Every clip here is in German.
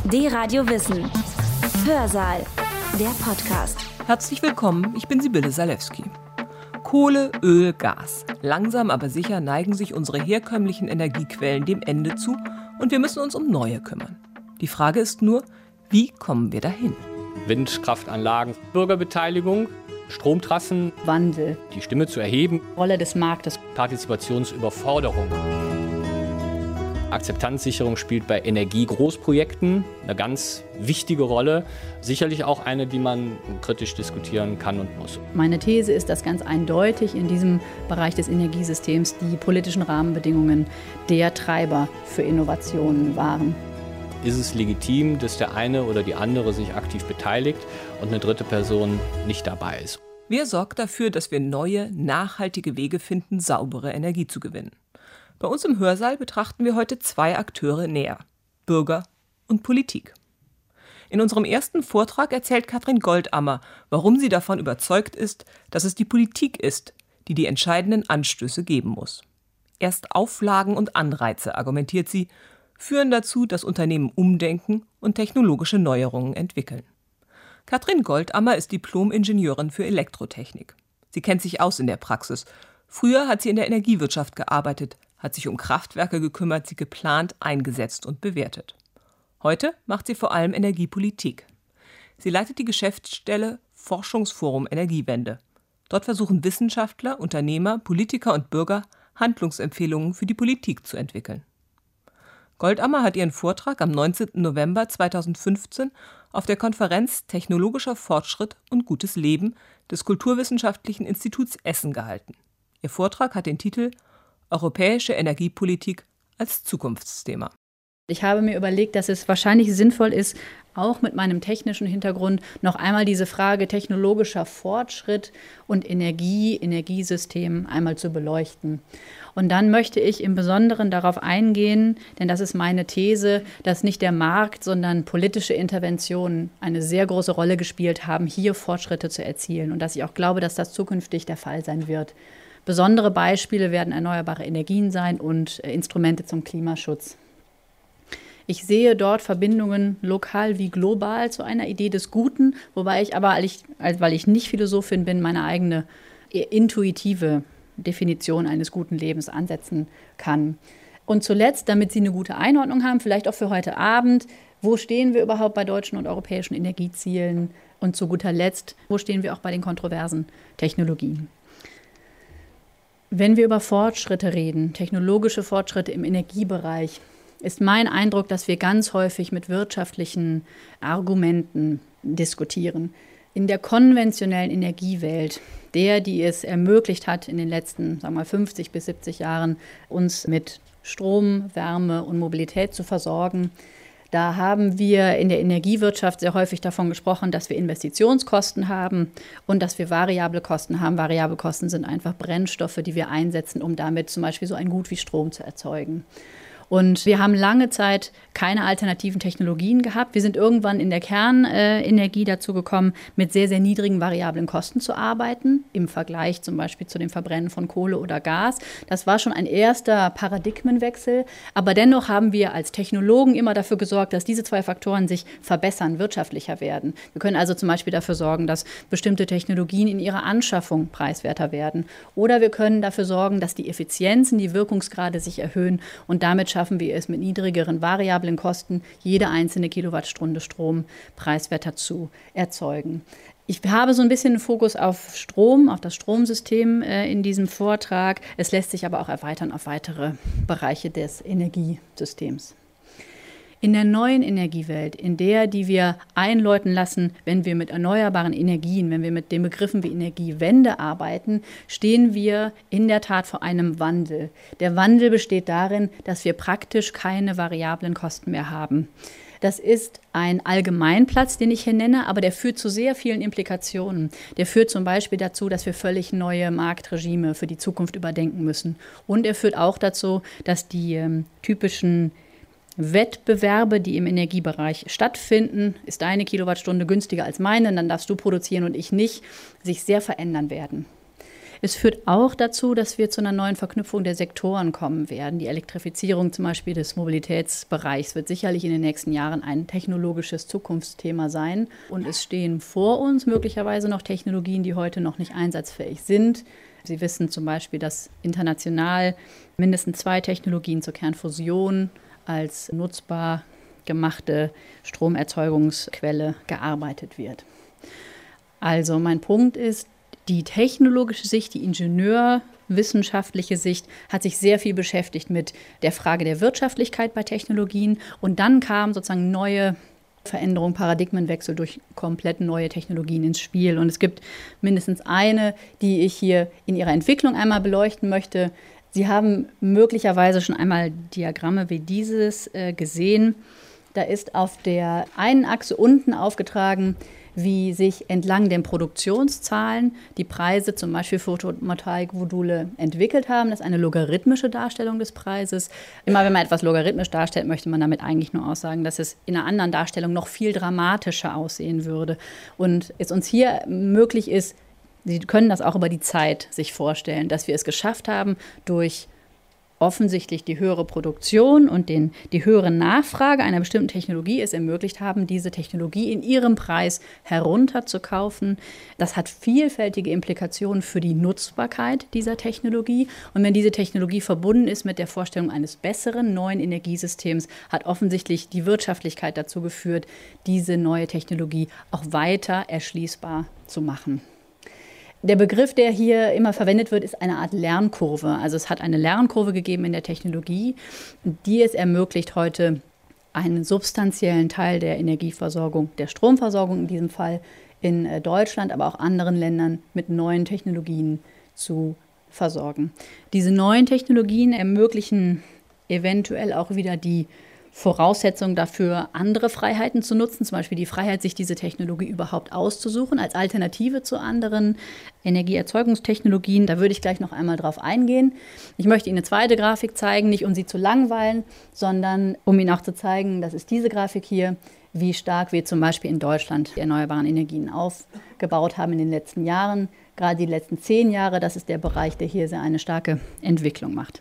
D-Radio Wissen. Hörsaal. Der Podcast. Herzlich willkommen, ich bin Sibylle Salewski. Kohle, Öl, Gas. Langsam aber sicher neigen sich unsere herkömmlichen Energiequellen dem Ende zu und wir müssen uns um neue kümmern. Die Frage ist nur, wie kommen wir dahin? Windkraftanlagen, Bürgerbeteiligung, Stromtrassen, Wandel, die Stimme zu erheben, Rolle des Marktes, Partizipationsüberforderung. Akzeptanzsicherung spielt bei Energiegroßprojekten eine ganz wichtige Rolle. Sicherlich auch eine, die man kritisch diskutieren kann und muss. Meine These ist, dass ganz eindeutig in diesem Bereich des Energiesystems die politischen Rahmenbedingungen der Treiber für Innovationen waren. Ist es legitim, dass der eine oder die andere sich aktiv beteiligt und eine dritte Person nicht dabei ist? Wer sorgt dafür, dass wir neue, nachhaltige Wege finden, saubere Energie zu gewinnen? Bei uns im Hörsaal betrachten wir heute zwei Akteure näher: Bürger und Politik. In unserem ersten Vortrag erzählt Katrin Goldammer, warum sie davon überzeugt ist, dass es die Politik ist, die die entscheidenden Anstöße geben muss. Erst Auflagen und Anreize, argumentiert sie, führen dazu, dass Unternehmen umdenken und technologische Neuerungen entwickeln. Katrin Goldammer ist Diplom-Ingenieurin für Elektrotechnik. Sie kennt sich aus in der Praxis. Früher hat sie in der Energiewirtschaft gearbeitet, hat sich um Kraftwerke gekümmert, sie geplant, eingesetzt und bewertet. Heute macht sie vor allem Energiepolitik. Sie leitet die Geschäftsstelle Forschungsforum Energiewende. Dort versuchen Wissenschaftler, Unternehmer, Politiker und Bürger, Handlungsempfehlungen für die Politik zu entwickeln. Goldammer hat ihren Vortrag am 19. November 2015 auf der Konferenz Technologischer Fortschritt und gutes Leben des Kulturwissenschaftlichen Instituts Essen gehalten. Ihr Vortrag hat den Titel Europäische Energiepolitik als Zukunftsthema. Ich habe mir überlegt, dass es wahrscheinlich sinnvoll ist, auch mit meinem technischen Hintergrund noch einmal diese Frage technologischer Fortschritt und Energiesystem einmal zu beleuchten. Und dann möchte ich im Besonderen darauf eingehen, denn das ist meine These, dass nicht der Markt, sondern politische Interventionen eine sehr große Rolle gespielt haben, hier Fortschritte zu erzielen. Und dass ich auch glaube, dass das zukünftig der Fall sein wird. Besondere Beispiele werden erneuerbare Energien sein und Instrumente zum Klimaschutz. Ich sehe dort Verbindungen lokal wie global zu einer Idee des Guten, wobei ich aber, weil ich nicht Philosophin bin, meine eigene intuitive Definition eines guten Lebens ansetzen kann. Und zuletzt, damit Sie eine gute Einordnung haben, vielleicht auch für heute Abend, wo stehen wir überhaupt bei deutschen und europäischen Energiezielen? Und zu guter Letzt, wo stehen wir auch bei den kontroversen Technologien? Wenn wir über Fortschritte reden, technologische Fortschritte im Energiebereich, ist mein Eindruck, dass wir ganz häufig mit wirtschaftlichen Argumenten diskutieren. In der konventionellen Energiewelt, die es ermöglicht hat, in den letzten 50 bis 70 Jahren uns mit Strom, Wärme und Mobilität zu versorgen, da haben wir in der Energiewirtschaft sehr häufig davon gesprochen, dass wir Investitionskosten haben und dass wir variable Kosten haben. Variable Kosten sind einfach Brennstoffe, die wir einsetzen, um damit zum Beispiel so ein Gut wie Strom zu erzeugen. Und wir haben lange Zeit keine alternativen Technologien gehabt. Wir sind irgendwann in der Kernenergie dazu gekommen, mit sehr, sehr niedrigen variablen Kosten zu arbeiten, im Vergleich zum Beispiel zu dem Verbrennen von Kohle oder Gas. Das war schon ein erster Paradigmenwechsel. Aber dennoch haben wir als Technologen immer dafür gesorgt, dass diese zwei Faktoren sich verbessern, wirtschaftlicher werden. Wir können also zum Beispiel dafür sorgen, dass bestimmte Technologien in ihrer Anschaffung preiswerter werden. Oder wir können dafür sorgen, dass die Effizienzen, die Wirkungsgrade sich erhöhen und damit schaffen wir es mit niedrigeren variablen Kosten, jede einzelne Kilowattstunde Strom preiswerter zu erzeugen. Ich habe so ein bisschen einen Fokus auf Strom, auf das Stromsystem in diesem Vortrag. Es lässt sich aber auch erweitern auf weitere Bereiche des Energiesystems. In der neuen Energiewelt, die wir einläuten lassen, wenn wir mit erneuerbaren Energien, wenn wir mit den Begriffen wie Energiewende arbeiten, stehen wir in der Tat vor einem Wandel. Der Wandel besteht darin, dass wir praktisch keine variablen Kosten mehr haben. Das ist ein Allgemeinplatz, den ich hier nenne, aber der führt zu sehr vielen Implikationen. Der führt zum Beispiel dazu, dass wir völlig neue Marktregime für die Zukunft überdenken müssen. Und er führt auch dazu, dass die typischen Wettbewerbe, die im Energiebereich stattfinden, ist deine Kilowattstunde günstiger als meine, dann darfst du produzieren und ich nicht, sich sehr verändern werden. Es führt auch dazu, dass wir zu einer neuen Verknüpfung der Sektoren kommen werden. Die Elektrifizierung zum Beispiel des Mobilitätsbereichs wird sicherlich in den nächsten Jahren ein technologisches Zukunftsthema sein. Und es stehen vor uns möglicherweise noch Technologien, die heute noch nicht einsatzfähig sind. Sie wissen zum Beispiel, dass international mindestens 2 Technologien zur Kernfusion als nutzbar gemachte Stromerzeugungsquelle gearbeitet wird. Also mein Punkt ist, die technologische Sicht, die ingenieurwissenschaftliche Sicht hat sich sehr viel beschäftigt mit der Frage der Wirtschaftlichkeit bei Technologien und dann kam sozusagen neue Veränderung, Paradigmenwechsel durch komplett neue Technologien ins Spiel. Und es gibt mindestens eine, die ich hier in ihrer Entwicklung einmal beleuchten möchte. Sie haben möglicherweise schon einmal Diagramme wie dieses gesehen. Da ist auf der einen Achse unten aufgetragen, wie sich entlang den Produktionszahlen die Preise zum Beispiel für Photovoltaikmodule entwickelt haben. Das ist eine logarithmische Darstellung des Preises. Immer wenn man etwas logarithmisch darstellt, möchte man damit eigentlich nur aussagen, dass es in einer anderen Darstellung noch viel dramatischer aussehen würde. Und es uns hier möglich ist, Sie können das auch über die Zeit sich vorstellen, dass wir es geschafft haben, durch offensichtlich die höhere Produktion und die höhere Nachfrage einer bestimmten Technologie es ermöglicht haben, diese Technologie in ihrem Preis herunterzukaufen. Das hat vielfältige Implikationen für die Nutzbarkeit dieser Technologie. Und wenn diese Technologie verbunden ist mit der Vorstellung eines besseren neuen Energiesystems, hat offensichtlich die Wirtschaftlichkeit dazu geführt, diese neue Technologie auch weiter erschließbar zu machen. Der Begriff, der hier immer verwendet wird, ist eine Art Lernkurve. Also es hat eine Lernkurve gegeben in der Technologie, die es ermöglicht, heute einen substanziellen Teil der Energieversorgung, der Stromversorgung in diesem Fall in Deutschland, aber auch anderen Ländern mit neuen Technologien zu versorgen. Diese neuen Technologien ermöglichen eventuell auch wieder die Voraussetzung dafür, andere Freiheiten zu nutzen, zum Beispiel die Freiheit, sich diese Technologie überhaupt auszusuchen, als Alternative zu anderen Energieerzeugungstechnologien. Da würde ich gleich noch einmal drauf eingehen. Ich möchte Ihnen eine zweite Grafik zeigen, nicht um Sie zu langweilen, sondern um Ihnen auch zu zeigen, das ist diese Grafik hier, wie stark wir zum Beispiel in Deutschland die erneuerbaren Energien aufgebaut haben in den letzten Jahren. Gerade die letzten 10 Jahre, das ist der Bereich, der hier eine starke Entwicklung macht.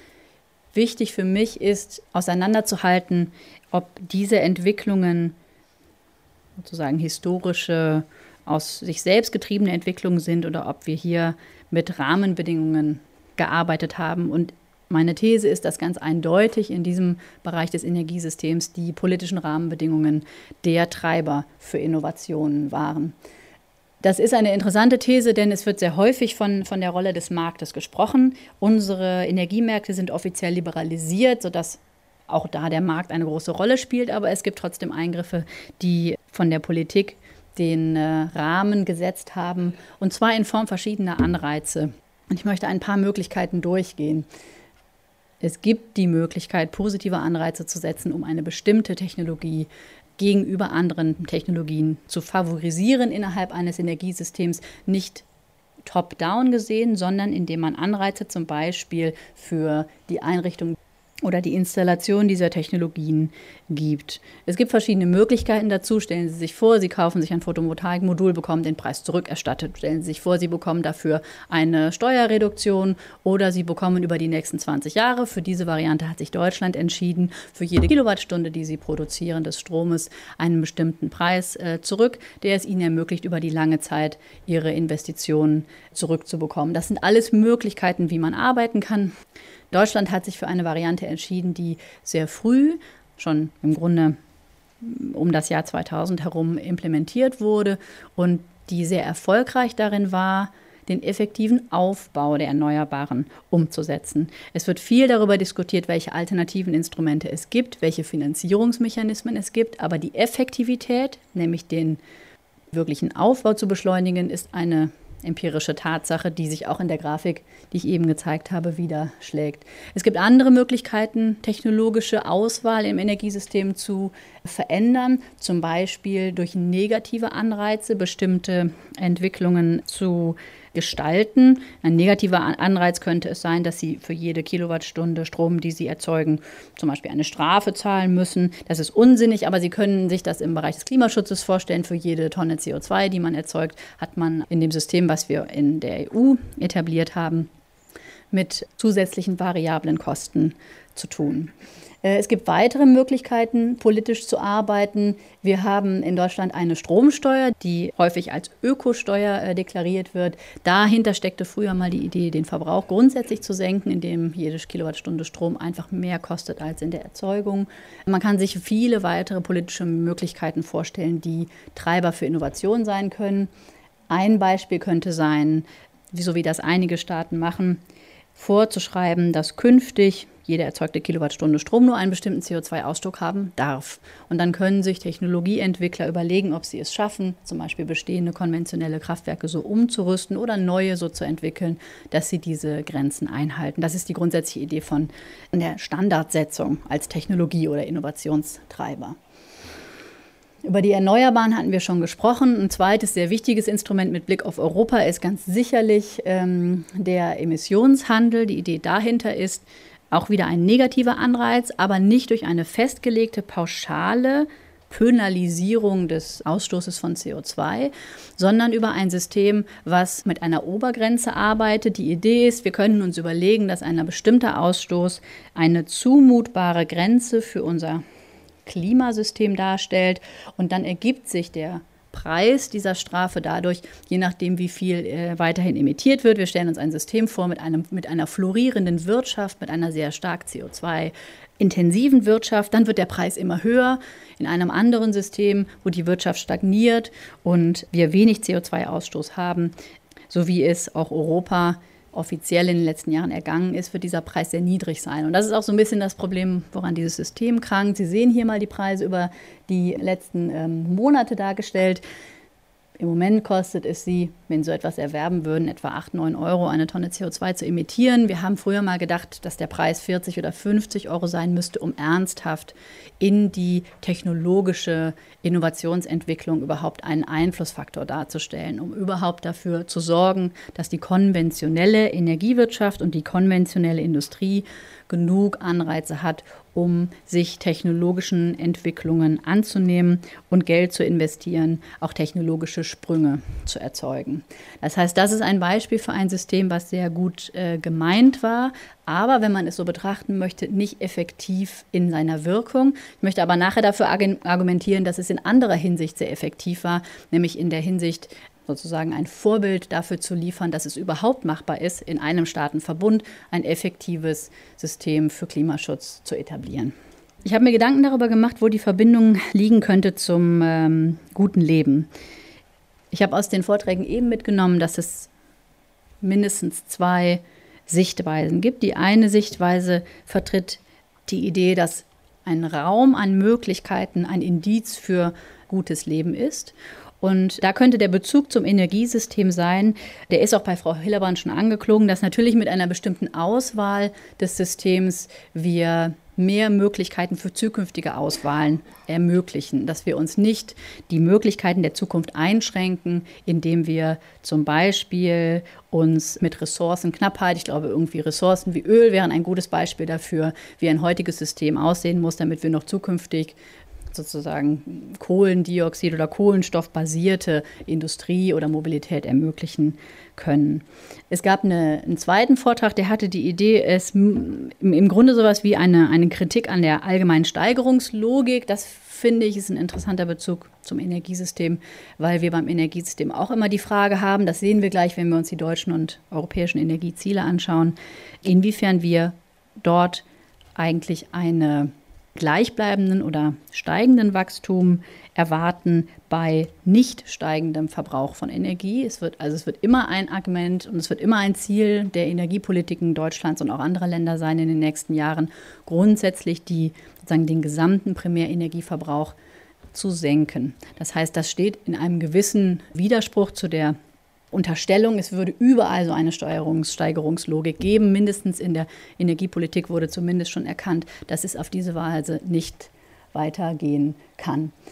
Wichtig für mich ist, auseinanderzuhalten, ob diese Entwicklungen sozusagen historische, aus sich selbst getriebene Entwicklungen sind oder ob wir hier mit Rahmenbedingungen gearbeitet haben. Und meine These ist, dass ganz eindeutig in diesem Bereich des Energiesystems die politischen Rahmenbedingungen der Treiber für Innovationen waren. Das ist eine interessante These, denn es wird sehr häufig von der Rolle des Marktes gesprochen. Unsere Energiemärkte sind offiziell liberalisiert, sodass auch da der Markt eine große Rolle spielt. Aber es gibt trotzdem Eingriffe, die von der Politik den Rahmen gesetzt haben, und zwar in Form verschiedener Anreize. Und ich möchte ein paar Möglichkeiten durchgehen. Es gibt die Möglichkeit, positive Anreize zu setzen, um eine bestimmte Technologie gegenüber anderen Technologien zu favorisieren innerhalb eines Energiesystems, nicht top-down gesehen, sondern indem man Anreize zum Beispiel für die Einrichtung oder die Installation dieser Technologien gibt. Es gibt verschiedene Möglichkeiten dazu. Stellen Sie sich vor, Sie kaufen sich ein Photovoltaikmodul, bekommen den Preis zurückerstattet. Stellen Sie sich vor, Sie bekommen dafür eine Steuerreduktion oder Sie bekommen über die nächsten 20 Jahre, für diese Variante hat sich Deutschland entschieden, für jede Kilowattstunde, die Sie produzieren des Stromes, einen bestimmten Preis zurück, der es Ihnen ermöglicht, über die lange Zeit Ihre Investitionen zurückzubekommen. Das sind alles Möglichkeiten, wie man arbeiten kann. Deutschland hat sich für eine Variante entschieden, die sehr früh, schon im Grunde um das Jahr 2000 herum implementiert wurde und die sehr erfolgreich darin war, den effektiven Aufbau der Erneuerbaren umzusetzen. Es wird viel darüber diskutiert, welche alternativen Instrumente es gibt, welche Finanzierungsmechanismen es gibt, aber die Effektivität, nämlich den wirklichen Aufbau zu beschleunigen, ist eine empirische Tatsache, die sich auch in der Grafik, die ich eben gezeigt habe, widerschlägt. Es gibt andere Möglichkeiten, technologische Auswahl im Energiesystem zu verändern, zum Beispiel durch negative Anreize bestimmte Entwicklungen zu gestalten. Ein negativer Anreiz könnte es sein, dass sie für jede Kilowattstunde Strom, die sie erzeugen, zum Beispiel eine Strafe zahlen müssen. Das ist unsinnig, aber Sie können sich das im Bereich des Klimaschutzes vorstellen. Für jede Tonne CO2, die man erzeugt, hat man in dem System, was wir in der EU etabliert haben, mit zusätzlichen variablen Kosten zu tun. Es gibt weitere Möglichkeiten, politisch zu arbeiten. Wir haben in Deutschland eine Stromsteuer, die häufig als Ökosteuer deklariert wird. Dahinter steckte früher mal die Idee, den Verbrauch grundsätzlich zu senken, indem jede Kilowattstunde Strom einfach mehr kostet als in der Erzeugung. Man kann sich viele weitere politische Möglichkeiten vorstellen, die Treiber für Innovation sein können. Ein Beispiel könnte sein, so wie das einige Staaten machen, vorzuschreiben, dass künftig jede erzeugte Kilowattstunde Strom nur einen bestimmten CO2-Ausstoß haben darf. Und dann können sich Technologieentwickler überlegen, ob sie es schaffen, zum Beispiel bestehende konventionelle Kraftwerke so umzurüsten oder neue so zu entwickeln, dass sie diese Grenzen einhalten. Das ist die grundsätzliche Idee von der Standardsetzung als Technologie- oder Innovationstreiber. Über die Erneuerbaren hatten wir schon gesprochen. Ein zweites sehr wichtiges Instrument mit Blick auf Europa ist ganz sicherlich der Emissionshandel. Die Idee dahinter ist auch wieder ein negativer Anreiz, aber nicht durch eine festgelegte pauschale Penalisierung des Ausstoßes von CO2, sondern über ein System, was mit einer Obergrenze arbeitet. Die Idee ist, wir können uns überlegen, dass ein bestimmter Ausstoß eine zumutbare Grenze für unser Klimasystem darstellt und dann ergibt sich der Preis dieser Strafe dadurch, je nachdem, wie viel weiterhin emittiert wird. Wir stellen uns ein System vor mit einer florierenden Wirtschaft, mit einer sehr stark CO2-intensiven Wirtschaft. Dann wird der Preis immer höher. In einem anderen System, wo die Wirtschaft stagniert und wir wenig CO2-Ausstoß haben, so wie es auch Europa offiziell in den letzten Jahren ergangen ist, wird dieser Preis sehr niedrig sein. Und das ist auch so ein bisschen das Problem, woran dieses System krankt. Sie sehen hier mal die Preise über die letzten Monate dargestellt. Im Moment kostet es Sie, wenn Sie so etwas erwerben würden, etwa 8, 9 Euro, eine Tonne CO2 zu emittieren. Wir haben früher mal gedacht, dass der Preis 40 oder 50 Euro sein müsste, um ernsthaft in die technologische Innovationsentwicklung überhaupt einen Einflussfaktor darzustellen, um überhaupt dafür zu sorgen, dass die konventionelle Energiewirtschaft und die konventionelle Industrie genug Anreize hat, um sich technologischen Entwicklungen anzunehmen und Geld zu investieren, auch technologische Sprünge zu erzeugen. Das heißt, das ist ein Beispiel für ein System, was sehr gut gemeint war, aber wenn man es so betrachten möchte, nicht effektiv in seiner Wirkung. Ich möchte aber nachher dafür argumentieren, dass es in anderer Hinsicht sehr effektiv war, nämlich in der Hinsicht, sozusagen ein Vorbild dafür zu liefern, dass es überhaupt machbar ist, in einem Staatenverbund ein effektives System für Klimaschutz zu etablieren. Ich habe mir Gedanken darüber gemacht, wo die Verbindung liegen könnte zum guten Leben. Ich habe aus den Vorträgen eben mitgenommen, dass es mindestens 2 Sichtweisen gibt. Die eine Sichtweise vertritt die Idee, dass ein Raum an Möglichkeiten ein Indiz für gutes Leben ist. Und da könnte der Bezug zum Energiesystem sein, der ist auch bei Frau Hillerbrand schon angeklungen, dass natürlich mit einer bestimmten Auswahl des Systems wir mehr Möglichkeiten für zukünftige Auswahlen ermöglichen, dass wir uns nicht die Möglichkeiten der Zukunft einschränken, indem wir zum Beispiel uns mit Ressourcenknappheit, ich glaube irgendwie Ressourcen wie Öl wären ein gutes Beispiel dafür, wie ein heutiges System aussehen muss, damit wir noch zukünftig sozusagen Kohlendioxid- oder Kohlenstoffbasierte Industrie oder Mobilität ermöglichen können. Es gab einen zweiten Vortrag, der hatte die Idee, es im Grunde sowas wie eine Kritik an der allgemeinen Steigerungslogik. Das finde ich ist ein interessanter Bezug zum Energiesystem, weil wir beim Energiesystem auch immer die Frage haben, das sehen wir gleich, wenn wir uns die deutschen und europäischen Energieziele anschauen, inwiefern wir dort eigentlich eine gleichbleibenden oder steigenden Wachstum erwarten bei nicht steigendem Verbrauch von Energie. Es wird immer ein Argument und es wird immer ein Ziel der Energiepolitiken Deutschlands und auch anderer Länder sein in den nächsten Jahren, grundsätzlich den gesamten Primärenergieverbrauch zu senken. Das heißt, das steht in einem gewissen Widerspruch zu der Unterstellung, es würde überall so eine Steigerungslogik geben. Mindestens in der Energiepolitik wurde zumindest schon erkannt, dass es auf diese Weise nicht weitergehen kann.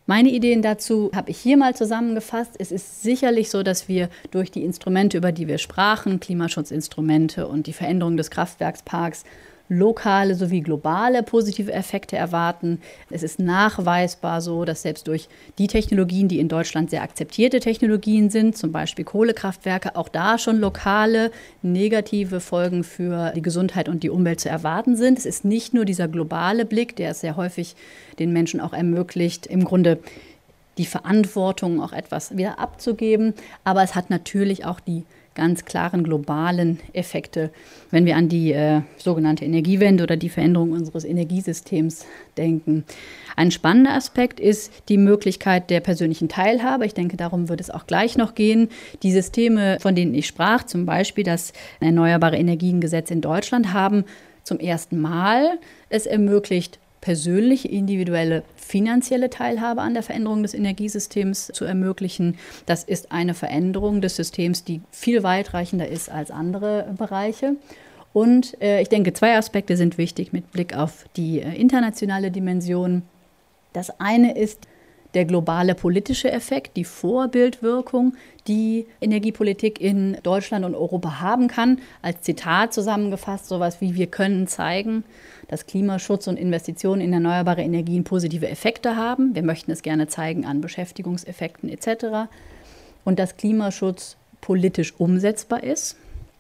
Meine Ideen dazu habe ich hier mal zusammengefasst. Es ist sicherlich so, dass wir durch die Instrumente, über die wir sprachen, Klimaschutzinstrumente und die Veränderung des Kraftwerksparks, lokale sowie globale positive Effekte erwarten. Es ist nachweisbar so, dass selbst durch die Technologien, die in Deutschland sehr akzeptierte Technologien sind, zum Beispiel Kohlekraftwerke, auch da schon lokale negative Folgen für die Gesundheit und die Umwelt zu erwarten sind. Es ist nicht nur dieser globale Blick, der es sehr häufig den Menschen auch ermöglicht, im Grunde die Verantwortung auch etwas wieder abzugeben, aber es hat natürlich auch die ganz klaren globalen Effekte, wenn wir an die sogenannte Energiewende oder die Veränderung unseres Energiesystems denken. Ein spannender Aspekt ist die Möglichkeit der persönlichen Teilhabe. Ich denke, darum wird es auch gleich noch gehen. Die Systeme, von denen ich sprach, zum Beispiel das Erneuerbare Energiengesetz in Deutschland, haben zum ersten Mal es ermöglicht, persönliche, individuelle, finanzielle Teilhabe an der Veränderung des Energiesystems zu ermöglichen. Das ist eine Veränderung des Systems, die viel weitreichender ist als andere Bereiche. Und ich denke, 2 Aspekte sind wichtig mit Blick auf die internationale Dimension. Das eine ist der globale politische Effekt, die Vorbildwirkung, die Energiepolitik in Deutschland und Europa haben kann. Als Zitat zusammengefasst, sowas wie: Wir können zeigen, dass Klimaschutz und Investitionen in erneuerbare Energien positive Effekte haben. Wir möchten es gerne zeigen an Beschäftigungseffekten etc. Und dass Klimaschutz politisch umsetzbar ist.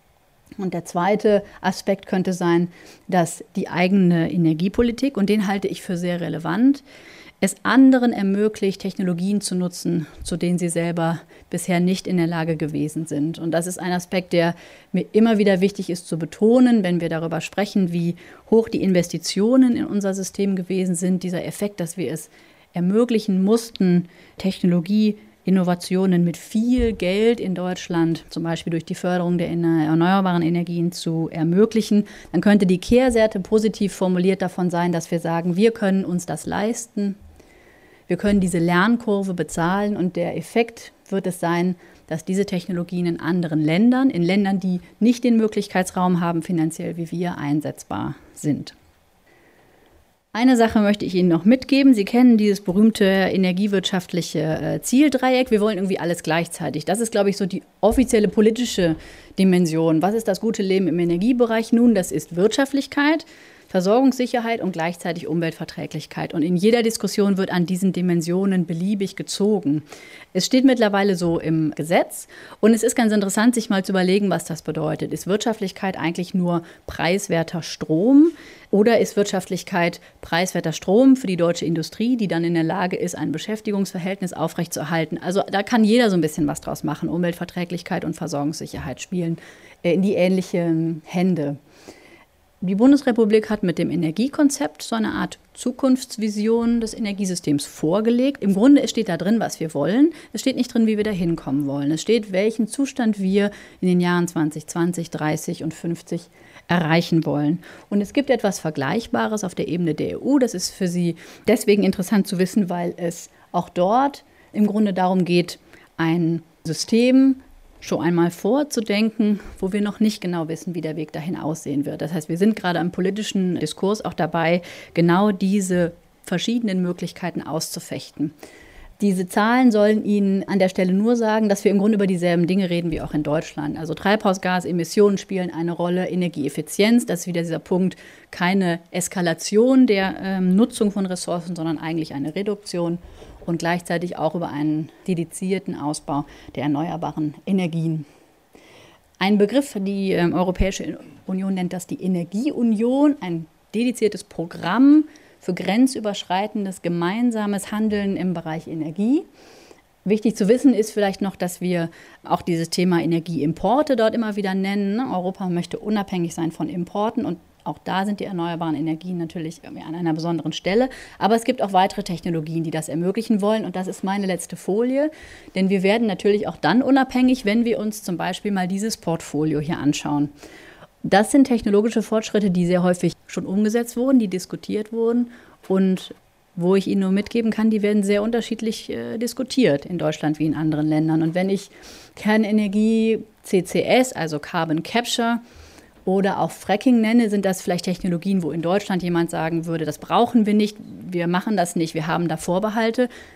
Und der zweite Aspekt könnte sein, dass die eigene Energiepolitik, und den halte ich für sehr relevant, es anderen ermöglicht, Technologien zu nutzen, zu denen sie selber bisher nicht in der Lage gewesen sind. Und das ist ein Aspekt, der mir immer wieder wichtig ist zu betonen, wenn wir darüber sprechen, wie hoch die Investitionen in unser System gewesen sind. Dieser Effekt, dass wir es ermöglichen mussten, Technologieinnovationen mit viel Geld in Deutschland, zum Beispiel durch die Förderung der erneuerbaren Energien, zu ermöglichen. Dann könnte die Kehrseite positiv formuliert davon sein, dass wir sagen, wir können uns das leisten. Wir können diese Lernkurve bezahlen, und der Effekt wird es sein, dass diese Technologien in anderen Ländern, in Ländern, die nicht den Möglichkeitsraum haben, finanziell wie wir, einsetzbar sind. Eine Sache möchte ich Ihnen noch mitgeben. Sie kennen dieses berühmte energiewirtschaftliche Zieldreieck. Wir wollen irgendwie alles gleichzeitig. Das ist, glaube ich, so die offizielle politische Dimension. Was ist das gute Leben im Energiebereich? Nun, das ist Wirtschaftlichkeit, Versorgungssicherheit und gleichzeitig Umweltverträglichkeit. Und in jeder Diskussion wird an diesen Dimensionen beliebig gezogen. Es steht mittlerweile so im Gesetz, und es ist ganz interessant, sich mal zu überlegen, was das bedeutet. Ist Wirtschaftlichkeit eigentlich nur preiswerter Strom, oder ist Wirtschaftlichkeit preiswerter Strom für die deutsche Industrie, die dann in der Lage ist, ein Beschäftigungsverhältnis aufrechtzuerhalten? Also da kann jeder so ein bisschen was draus machen. Umweltverträglichkeit und Versorgungssicherheit spielen in die ähnlichen Hände. Die Bundesrepublik hat mit dem Energiekonzept so eine Art Zukunftsvision des Energiesystems vorgelegt. Im Grunde steht da drin, was wir wollen. Es steht nicht drin, wie wir da hinkommen wollen. Es steht, welchen Zustand wir in den Jahren 2020, 30 und 50 erreichen wollen. Und es gibt etwas Vergleichbares auf der Ebene der EU. Das ist für Sie deswegen interessant zu wissen, weil es auch dort im Grunde darum geht, ein System schon einmal vorzudenken, wo wir noch nicht genau wissen, wie der Weg dahin aussehen wird. Das heißt, wir sind gerade im politischen Diskurs auch dabei, genau diese verschiedenen Möglichkeiten auszufechten. Diese Zahlen sollen Ihnen an der Stelle nur sagen, dass wir im Grunde über dieselben Dinge reden wie auch in Deutschland. Also Treibhausgasemissionen spielen eine Rolle, Energieeffizienz, das ist wieder dieser Punkt, keine Eskalation der Nutzung von Ressourcen, sondern eigentlich eine Reduktion. Und gleichzeitig auch über einen dedizierten Ausbau der erneuerbaren Energien. Ein Begriff, die Europäische Union nennt das die Energieunion, ein dediziertes Programm für grenzüberschreitendes gemeinsames Handeln im Bereich Energie. Wichtig zu wissen ist vielleicht noch, dass wir auch dieses Thema Energieimporte dort immer wieder nennen. Europa möchte unabhängig sein von Importen, und auch da sind die erneuerbaren Energien natürlich an einer besonderen Stelle. Aber es gibt auch weitere Technologien, die das ermöglichen wollen. Und das ist meine letzte Folie. Denn wir werden natürlich auch dann unabhängig, wenn wir uns zum Beispiel mal dieses Portfolio hier anschauen. Das sind technologische Fortschritte, die sehr häufig schon umgesetzt wurden, die diskutiert wurden. Und wo ich Ihnen nur mitgeben kann, die werden sehr unterschiedlich diskutiert in Deutschland wie in anderen Ländern. Und wenn ich Kernenergie, CCS, also Carbon Capture, oder auch Fracking nenne, sind das vielleicht Technologien, wo in Deutschland jemand sagen würde, das brauchen wir nicht, wir machen das nicht, wir haben da Vorbehalte.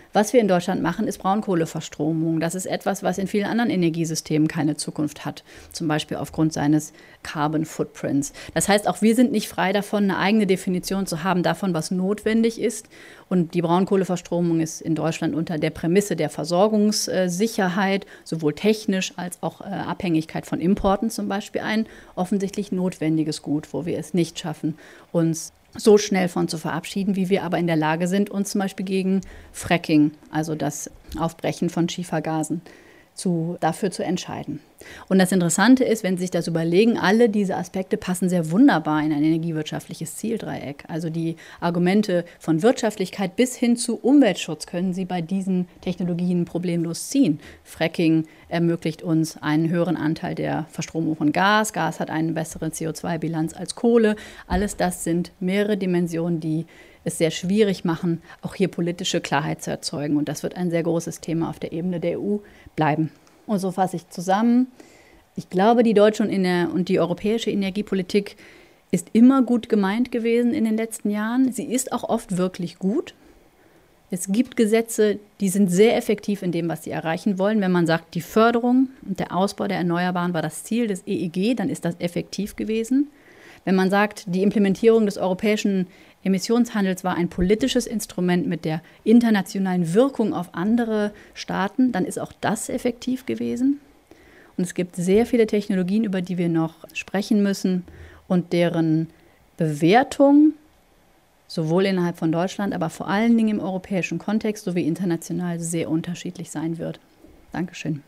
Was wir in Deutschland machen, ist Braunkohleverstromung. Das ist etwas, was in vielen anderen Energiesystemen keine Zukunft hat, zum Beispiel aufgrund seines Carbon Footprints. Das heißt, auch wir sind nicht frei davon, eine eigene Definition zu haben davon, was notwendig ist. Und die Braunkohleverstromung ist in Deutschland unter der Prämisse der Versorgungssicherheit, sowohl technisch als auch Abhängigkeit von Importen zum Beispiel, ein offensichtlich notwendiges Gut, wo wir es nicht schaffen, uns so schnell von zu verabschieden, wie wir aber in der Lage sind, uns zum Beispiel gegen Fracking, also das Aufbrechen von Schiefergasen, dafür zu entscheiden. Und das Interessante ist, wenn Sie sich das überlegen, alle diese Aspekte passen sehr wunderbar in ein energiewirtschaftliches Zieldreieck. Also die Argumente von Wirtschaftlichkeit bis hin zu Umweltschutz können Sie bei diesen Technologien problemlos ziehen. Fracking ermöglicht uns einen höheren Anteil der Verstromung von Gas. Gas hat eine bessere CO2-Bilanz als Kohle. Alles das sind mehrere Dimensionen, die es sehr schwierig machen, auch hier politische Klarheit zu erzeugen. Und das wird ein sehr großes Thema auf der Ebene der EU bleiben. Und so fasse ich zusammen. Ich glaube, die deutsche und die europäische Energiepolitik ist immer gut gemeint gewesen in den letzten Jahren. Sie ist auch oft wirklich gut. Es gibt Gesetze, die sind sehr effektiv in dem, was sie erreichen wollen. Wenn man sagt, die Förderung und der Ausbau der Erneuerbaren war das Ziel des EEG, dann ist das effektiv gewesen. Wenn man sagt, die Implementierung des europäischen Emissionshandels war ein politisches Instrument mit der internationalen Wirkung auf andere Staaten, dann ist auch das effektiv gewesen. Und es gibt sehr viele Technologien, über die wir noch sprechen müssen und deren Bewertung sowohl innerhalb von Deutschland, aber vor allen Dingen im europäischen Kontext sowie international sehr unterschiedlich sein wird. Dankeschön.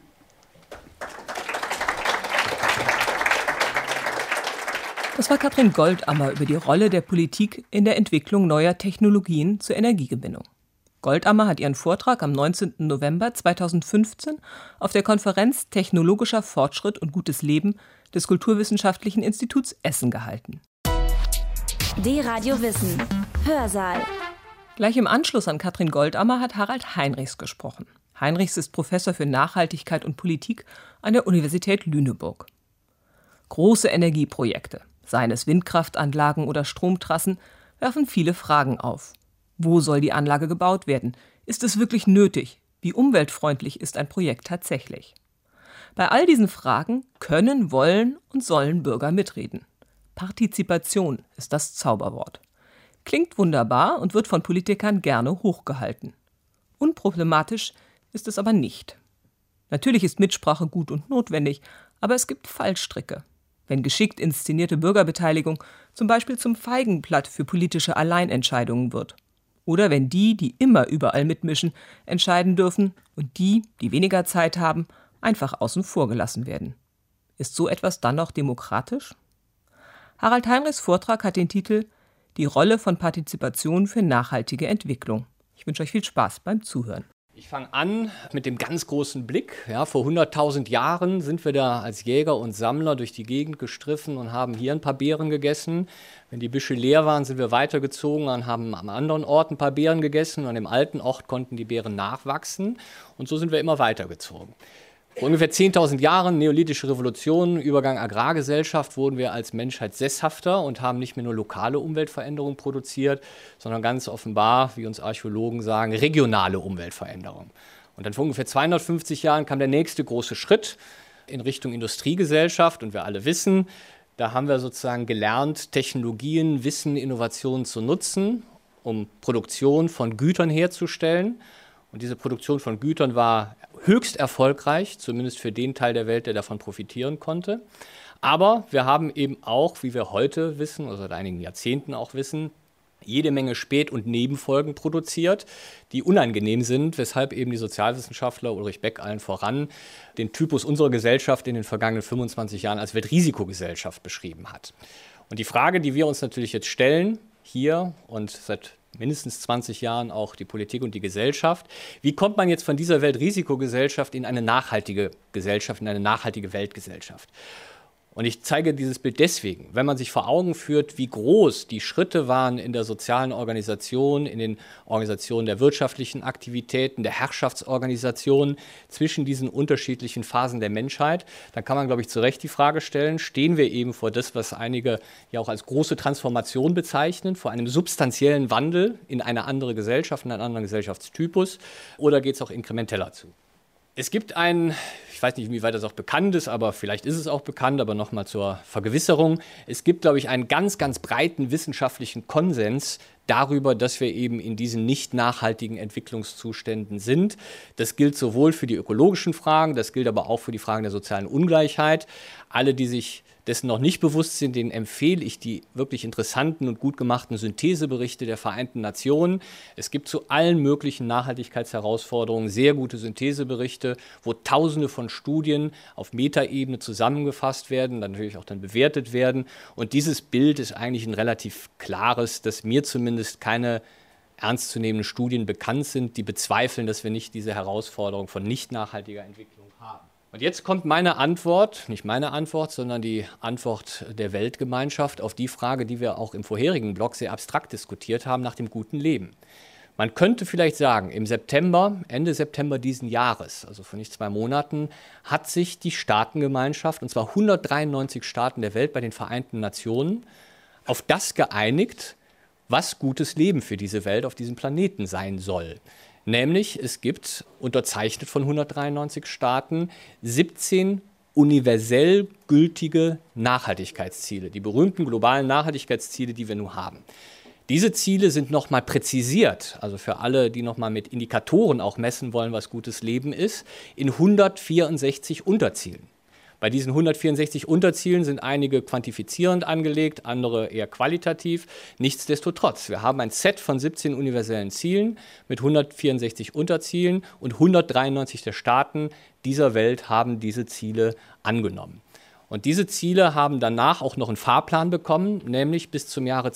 Das war Katrin Goldammer über die Rolle der Politik in der Entwicklung neuer Technologien zur Energiegewinnung. Goldammer hat ihren Vortrag am 19. November 2015 auf der Konferenz Technologischer Fortschritt und gutes Leben des Kulturwissenschaftlichen Instituts Essen gehalten. D-Radio Wissen. Hörsaal. Gleich im Anschluss an Katrin Goldammer hat Harald Heinrichs gesprochen. Heinrichs ist Professor für Nachhaltigkeit und Politik an der Universität Lüneburg. Große Energieprojekte, seien es Windkraftanlagen oder Stromtrassen, werfen viele Fragen auf. Wo soll die Anlage gebaut werden? Ist es wirklich nötig? Wie umweltfreundlich ist ein Projekt tatsächlich? Bei all diesen Fragen können, wollen und sollen Bürger mitreden. Partizipation ist das Zauberwort. Klingt wunderbar und wird von Politikern gerne hochgehalten. Unproblematisch ist es aber nicht. Natürlich ist Mitsprache gut und notwendig, aber es gibt Fallstricke. Wenn geschickt inszenierte Bürgerbeteiligung zum Beispiel zum Feigenblatt für politische Alleinentscheidungen wird. Oder wenn die immer überall mitmischen, entscheiden dürfen und die weniger Zeit haben, einfach außen vor gelassen werden. Ist so etwas dann noch demokratisch? Harald Heinrichs Vortrag hat den Titel »Die Rolle von Partizipation für nachhaltige Entwicklung«. Ich wünsche euch viel Spaß beim Zuhören. Ich fange an mit dem ganz großen Blick. Ja, vor 100.000 Jahren sind wir da als Jäger und Sammler durch die Gegend gestriffen und haben hier ein paar Beeren gegessen. Wenn die Büsche leer waren, sind wir weitergezogen und haben am anderen Ort ein paar Beeren gegessen. Und an dem alten Ort konnten die Beeren nachwachsen. Und so sind wir immer weitergezogen. Vor ungefähr 10.000 Jahren, neolithische Revolution, Übergang Agrargesellschaft, wurden wir als Menschheit sesshafter und haben nicht mehr nur lokale Umweltveränderungen produziert, sondern ganz offenbar, wie uns Archäologen sagen, regionale Umweltveränderungen. Und dann vor ungefähr 250 Jahren kam der nächste große Schritt in Richtung Industriegesellschaft. Und wir alle wissen, da haben wir sozusagen gelernt, Technologien, Wissen, Innovationen zu nutzen, um Produktion von Gütern herzustellen. Und diese Produktion von Gütern war höchst erfolgreich, zumindest für den Teil der Welt, der davon profitieren konnte. Aber wir haben eben auch, wie wir heute wissen, oder seit einigen Jahrzehnten auch wissen, jede Menge Spät- und Nebenfolgen produziert, die unangenehm sind, weshalb eben die Sozialwissenschaftler, Ulrich Beck allen voran, den Typus unserer Gesellschaft in den vergangenen 25 Jahren als Weltrisikogesellschaft beschrieben hat. Und die Frage, die wir uns natürlich jetzt stellen, hier und seit mindestens 20 Jahren auch die Politik und die Gesellschaft. Wie kommt man jetzt von dieser Weltrisikogesellschaft in eine nachhaltige Gesellschaft, in eine nachhaltige Weltgesellschaft? Und ich zeige dieses Bild deswegen, wenn man sich vor Augen führt, wie groß die Schritte waren in der sozialen Organisation, in den Organisationen der wirtschaftlichen Aktivitäten, der Herrschaftsorganisationen zwischen diesen unterschiedlichen Phasen der Menschheit, dann kann man, glaube ich, zu Recht die Frage stellen, stehen wir eben vor das, was einige ja auch als große Transformation bezeichnen, vor einem substanziellen Wandel in eine andere Gesellschaft, in einen anderen Gesellschaftstypus, oder geht es auch inkrementeller zu? Es gibt ich weiß nicht, wie weit das auch bekannt ist, aber vielleicht ist es auch bekannt, aber nochmal zur Vergewisserung. Es gibt, glaube ich, einen ganz, ganz breiten wissenschaftlichen Konsens darüber, dass wir eben in diesen nicht nachhaltigen Entwicklungszuständen sind. Das gilt sowohl für die ökologischen Fragen, das gilt aber auch für die Fragen der sozialen Ungleichheit. Alle, die sich dessen noch nicht bewusst sind, denen empfehle ich die wirklich interessanten und gut gemachten Syntheseberichte der Vereinten Nationen. Es gibt zu allen möglichen Nachhaltigkeitsherausforderungen sehr gute Syntheseberichte, wo Tausende von Studien auf Metaebene zusammengefasst werden, dann natürlich auch dann bewertet werden. Und dieses Bild ist eigentlich ein relativ klares, dass mir zumindest keine ernstzunehmenden Studien bekannt sind, die bezweifeln, dass wir nicht diese Herausforderung von nicht nachhaltiger Entwicklung haben. Und jetzt kommt meine Antwort, nicht meine Antwort, sondern die Antwort der Weltgemeinschaft auf die Frage, die wir auch im vorherigen Blog sehr abstrakt diskutiert haben, nach dem guten Leben. Man könnte vielleicht sagen, im September, Ende September diesen Jahres, also vor nicht 2 Monaten, hat sich die Staatengemeinschaft, und zwar 193 Staaten der Welt bei den Vereinten Nationen, auf das geeinigt, was gutes Leben für diese Welt auf diesem Planeten sein soll. Nämlich, es gibt, unterzeichnet von 193 Staaten, 17 universell gültige Nachhaltigkeitsziele, die berühmten globalen Nachhaltigkeitsziele, die wir nun haben. Diese Ziele sind nochmal präzisiert, also für alle, die nochmal mit Indikatoren auch messen wollen, was gutes Leben ist, in 164 Unterzielen. Bei diesen 164 Unterzielen sind einige quantifizierend angelegt, andere eher qualitativ. Nichtsdestotrotz, wir haben ein Set von 17 universellen Zielen mit 164 Unterzielen und 193 der Staaten dieser Welt haben diese Ziele angenommen. Und diese Ziele haben danach auch noch einen Fahrplan bekommen, nämlich bis zum Jahre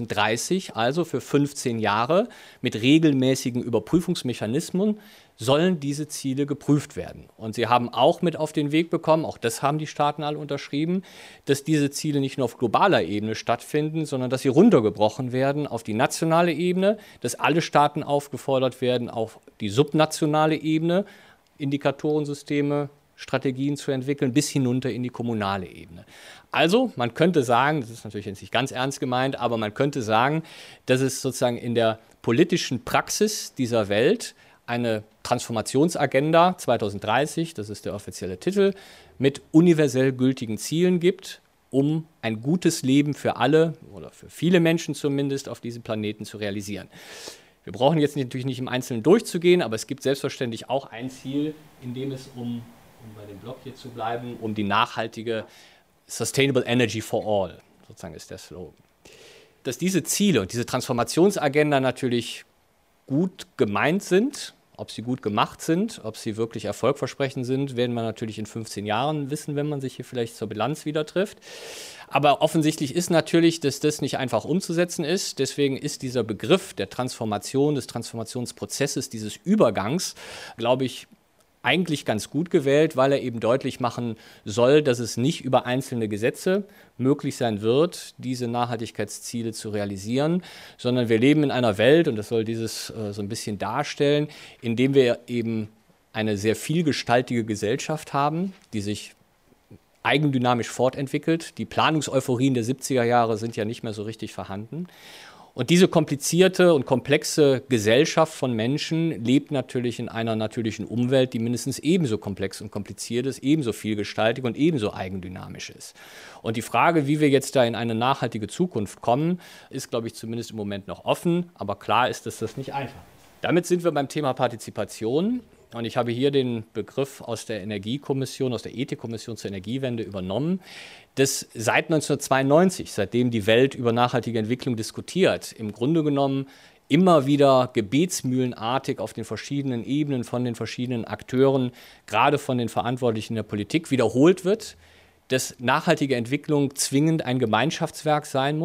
2030, also für 15 Jahre, mit regelmäßigen Überprüfungsmechanismen sollen diese Ziele geprüft werden. Und sie haben auch mit auf den Weg bekommen, auch das haben die Staaten alle unterschrieben, dass diese Ziele nicht nur auf globaler Ebene stattfinden, sondern dass sie runtergebrochen werden auf die nationale Ebene, dass alle Staaten aufgefordert werden, auf die subnationale Ebene Indikatorensysteme, Strategien zu entwickeln, bis hinunter in die kommunale Ebene. Also, man könnte sagen, das ist natürlich jetzt nicht ganz ernst gemeint, aber man könnte sagen, dass es sozusagen in der politischen Praxis dieser Welt eine Transformationsagenda 2030, das ist der offizielle Titel, mit universell gültigen Zielen gibt, um ein gutes Leben für alle oder für viele Menschen zumindest auf diesem Planeten zu realisieren. Wir brauchen jetzt natürlich nicht im Einzelnen durchzugehen, aber es gibt selbstverständlich auch ein Ziel, in dem es um bei dem Blog hier zu bleiben, um die nachhaltige Sustainable Energy for All, sozusagen ist der Slogan. Dass diese Ziele und diese Transformationsagenda natürlich gut gemeint sind, ob sie gut gemacht sind, ob sie wirklich erfolgversprechend sind, werden wir natürlich in 15 Jahren wissen, wenn man sich hier vielleicht zur Bilanz wieder trifft. Aber offensichtlich ist natürlich, dass das nicht einfach umzusetzen ist. Deswegen ist dieser Begriff der Transformation, des Transformationsprozesses, dieses Übergangs, glaube ich, eigentlich ganz gut gewählt, weil er eben deutlich machen soll, dass es nicht über einzelne Gesetze möglich sein wird, diese Nachhaltigkeitsziele zu realisieren, sondern wir leben in einer Welt, und das soll dieses so ein bisschen darstellen, in dem wir eben eine sehr vielgestaltige Gesellschaft haben, die sich eigendynamisch fortentwickelt. Die Planungseuphorien der 70er Jahre sind ja nicht mehr so richtig vorhanden. Und diese komplizierte und komplexe Gesellschaft von Menschen lebt natürlich in einer natürlichen Umwelt, die mindestens ebenso komplex und kompliziert ist, ebenso vielgestaltig und ebenso eigendynamisch ist. Und die Frage, wie wir jetzt da in eine nachhaltige Zukunft kommen, ist, glaube ich, zumindest im Moment noch offen. Aber klar ist, dass das nicht einfach ist. Damit sind wir beim Thema Partizipation. Und ich habe hier den Begriff aus der Energiekommission, aus der Ethikkommission zur Energiewende übernommen, dass seit 1992, seitdem die Welt über nachhaltige Entwicklung diskutiert, im Grunde genommen immer wieder gebetsmühlenartig auf den verschiedenen Ebenen von den verschiedenen Akteuren, gerade von den Verantwortlichen der Politik, wiederholt wird, dass nachhaltige Entwicklung zwingend ein Gemeinschaftswerk sein muss,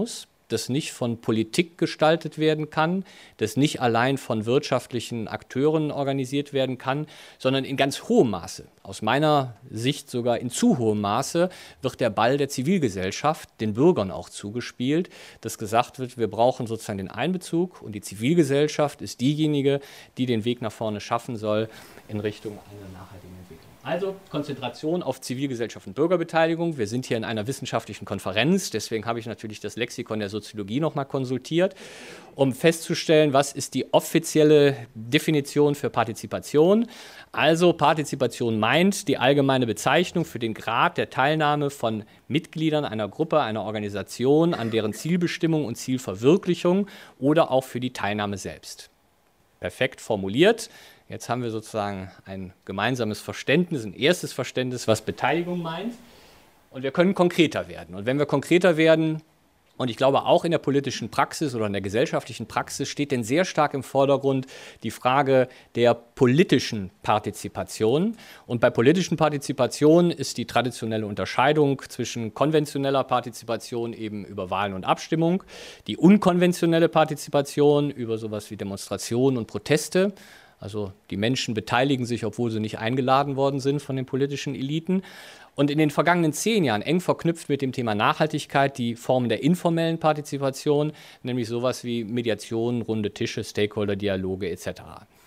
das nicht von Politik gestaltet werden kann, das nicht allein von wirtschaftlichen Akteuren organisiert werden kann, sondern in ganz hohem Maße, aus meiner Sicht sogar in zu hohem Maße, wird der Ball der Zivilgesellschaft den Bürgern auch zugespielt, dass gesagt wird, wir brauchen sozusagen den Einbezug und die Zivilgesellschaft ist diejenige, die den Weg nach vorne schaffen soll in Richtung einer nachhaltigen Entwicklung. Also Konzentration auf Zivilgesellschaft und Bürgerbeteiligung. Wir sind hier in einer wissenschaftlichen Konferenz, deswegen habe ich natürlich das Lexikon der Soziologie nochmal konsultiert, um festzustellen, was ist die offizielle Definition für Partizipation. Also Partizipation meint die allgemeine Bezeichnung für den Grad der Teilnahme von Mitgliedern einer Gruppe, einer Organisation an deren Zielbestimmung und Zielverwirklichung oder auch für die Teilnahme selbst. Perfekt formuliert. Jetzt haben wir sozusagen ein gemeinsames Verständnis, ein erstes Verständnis, was Beteiligung meint. Und wir können konkreter werden. Und wenn wir konkreter werden, und ich glaube auch in der politischen Praxis oder in der gesellschaftlichen Praxis steht denn sehr stark im Vordergrund die Frage der politischen Partizipation. Und bei politischen Partizipation ist die traditionelle Unterscheidung zwischen konventioneller Partizipation eben über Wahlen und Abstimmung, die unkonventionelle Partizipation über sowas wie Demonstrationen und Proteste. Also die Menschen beteiligen sich, obwohl sie nicht eingeladen worden sind von den politischen Eliten. Und in den vergangenen 10 Jahren eng verknüpft mit dem Thema Nachhaltigkeit die Formen der informellen Partizipation, nämlich sowas wie Mediation, runde Tische, Stakeholder-Dialoge etc.